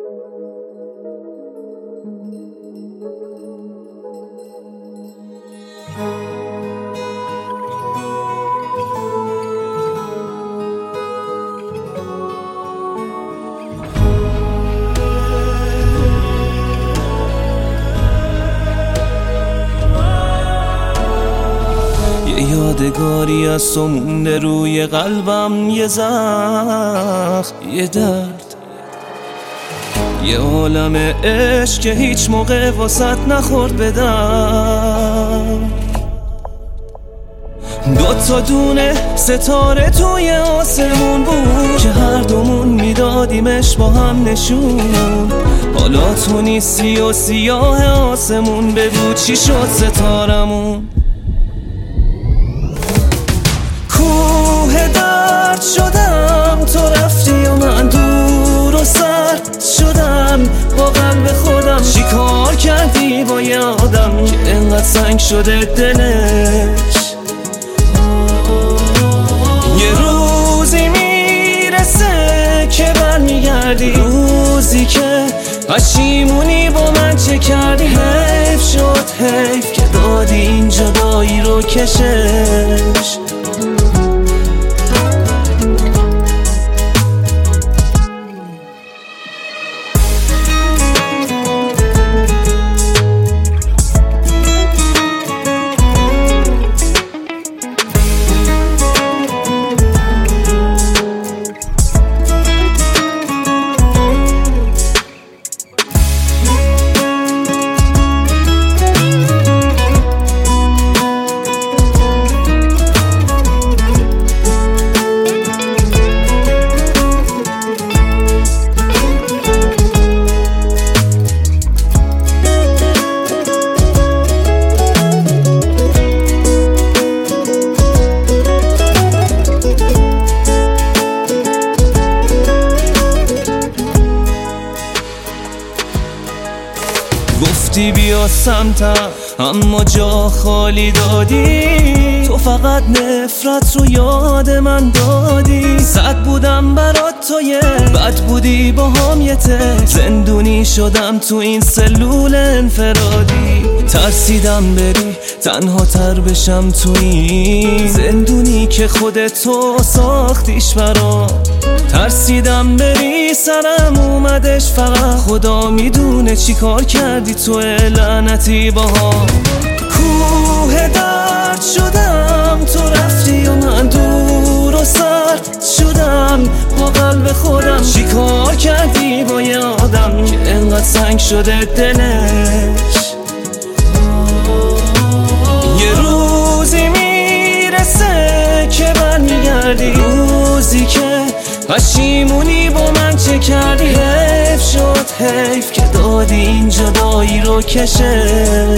یادگاری از تو مونده روی قلبم، یه زخم، یه درد، یه عالم عشق که هیچ موقع واسط نخورد به درد. دوتا دونه ستاره توی آسمون بود که هر دومون میدادیمش با هم نشون. حالا تو نیستی و سیاه آسمون، بگو چی شد ستارمون؟ کوه درد شدم تو رفتی و من دور و سرد شدم. با قلب خودم چی کار کردی با یه آدم که انقدر سنگ شده دلش؟ یه روزی میرسه که برمیگردی، روزی که پشیمونی با من چه کردی. حیف شد حیف که دادی این جدایی رو کشش. گفتی بیا سمتم اما جا خالی دادی. تو فقط نفرت رو یاد من دادی. صد بودم برات تو یه بد بودی با هم یه ته. زندونی شدم تو این سلول انفرادی. ترسیدم بری تنها تر بشم تو این زندونی که خودتو ساختیش برام. ترسیدم بری سرم اومدش فقط. خدا میدونه چی کار کردی تو لعنتی باها. کوه درد شدم تو رفتی و من دور و سرد شدم. با قلب خودم چی کار کردی با یه آدم که انقدر سنگ شده دلش؟ یه روزی میرسه که برمیگردی، روزی که پشیمونی با من چه کردی. حیف شد حیف که دادی این جدایی رو کشش.